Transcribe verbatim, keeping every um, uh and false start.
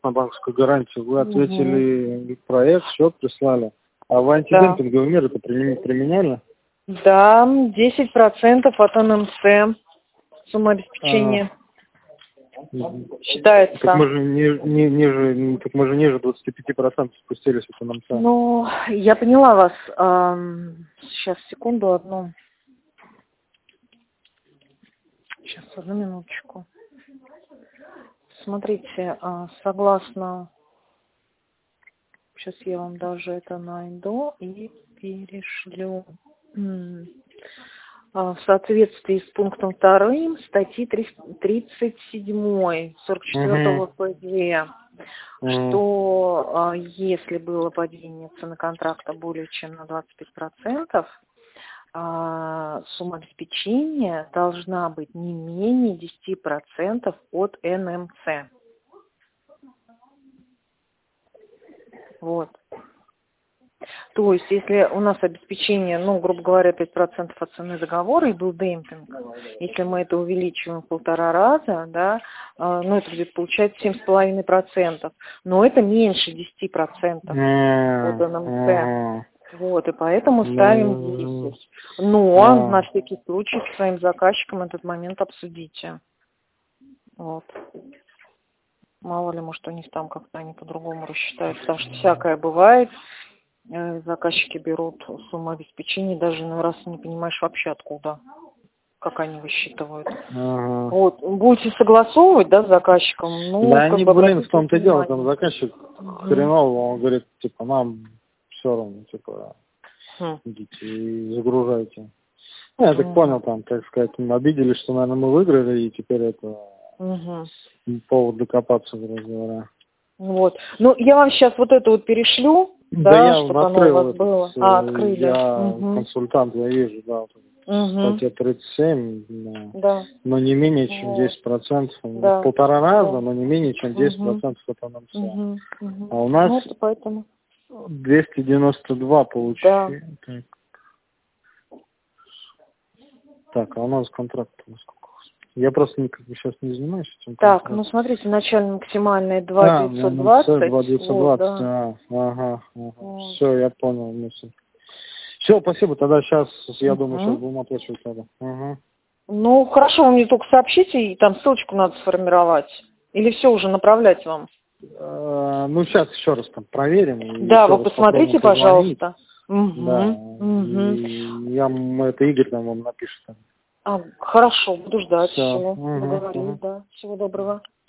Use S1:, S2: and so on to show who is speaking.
S1: на банковскую гарантию. Вы
S2: Угу.
S1: ответили проект, счет прислали. А вы антидемпинговые меры это применяли?
S2: Да, десять процентов от эн эм цэ сумма обеспечения
S1: А,
S2: считается.
S1: так мы же не, не, ниже, так мы же ниже двадцати пяти процентов спустились от эн эм цэ.
S2: Ну, я поняла вас. Ам, Сейчас, секунду, одну. Сейчас, одну минуточку. Смотрите, а, согласно... Сейчас я вам даже это найду и перешлю. М. А, В соответствии с пунктом вторым статьи тридцать семь сорок четвёртого
S1: Угу.
S2: эф гэ, что а, если было падение цены контракта более чем на двадцать пять процентов, а, сумма обеспечения должна быть не менее десяти процентов от эн эм цэ. Вот. То есть, если у нас обеспечение, ну, грубо говоря, пять процентов от цены договора и был демпинг, если мы это увеличиваем в полтора раза, да, э, ну, это будет получать семь с половиной процентов. Но это меньше десяти процентов от эн эм цэ. Вот, и поэтому ставим десять. Но на всякий случай с своим заказчиком этот момент обсудите. Вот. Мало ли, может, у них там как-то они по-другому рассчитают, потому что всякое бывает. Заказчики берут сумму обеспечения, даже иной раз не понимаешь вообще откуда, как они высчитывают.
S1: Ага.
S2: Вот, будете согласовывать, да, с заказчиком? Ну,
S1: да,
S2: как
S1: они,
S2: бы
S1: блин, в
S2: обратите
S1: том-то и дело, там
S2: внимание.
S1: заказчик
S2: Угу.
S1: хреново, он говорит, типа, нам все равно, типа,
S2: Хм.
S1: идите и загружайте. Ну, я так
S2: Угу.
S1: понял, там, так сказать, мы обиделись, что, наверное, мы выиграли, и теперь это
S2: Угу.
S1: повод докопаться, грубо говоря.
S2: Вот. Ну, я вам сейчас вот это вот перешлю,
S1: Да,
S2: да,
S1: я
S2: чтобы оно у
S1: открыл
S2: вас
S1: этот,
S2: было. А, открыли.
S1: я
S2: Угу.
S1: консультант, я вижу, да, вот,
S2: Угу.
S1: статья тридцать семь, да,
S2: Да.
S1: но не менее чем
S2: Вот.
S1: десять процентов,
S2: Да.
S1: в полтора раза,
S2: Да.
S1: но не менее чем десять
S2: Угу.
S1: процентов от эн эм цэ.
S2: Угу. Угу.
S1: А у нас
S2: Ну, это поэтому.
S1: двести девяносто два
S2: Да.
S1: получили. Так. так, а у нас контракт сколько? Я просто никак сейчас не занимаюсь этим
S2: Так,
S1: контрактом.
S2: ну смотрите, начальный максимальный два
S1: А,
S2: девятьсот
S1: ну, все,
S2: двадцать.
S1: два девятьсот
S2: Вот,
S1: двадцать,
S2: да.
S1: а, ага, ага.
S2: Вот.
S1: Все, я понял мысль. Все, спасибо, тогда сейчас, я думаю, сейчас
S2: Угу.
S1: будем оплачивать тогда. Ага.
S2: Ну, хорошо, вы мне только сообщите, и там ссылочку надо сформировать. Или все уже направлять вам?
S1: Э, Ну, сейчас еще раз там проверим. И
S2: Да,
S1: еще
S2: вы
S1: раз
S2: посмотрите,
S1: попробуем позвонить.
S2: пожалуйста. Угу.
S1: Да.
S2: Угу.
S1: И я, м, это Игорь там вам напишет.
S2: А, хорошо, буду ждать.
S1: Все.
S2: Все,
S1: Угу,
S2: договорились,
S1: угу.
S2: да. Всего доброго.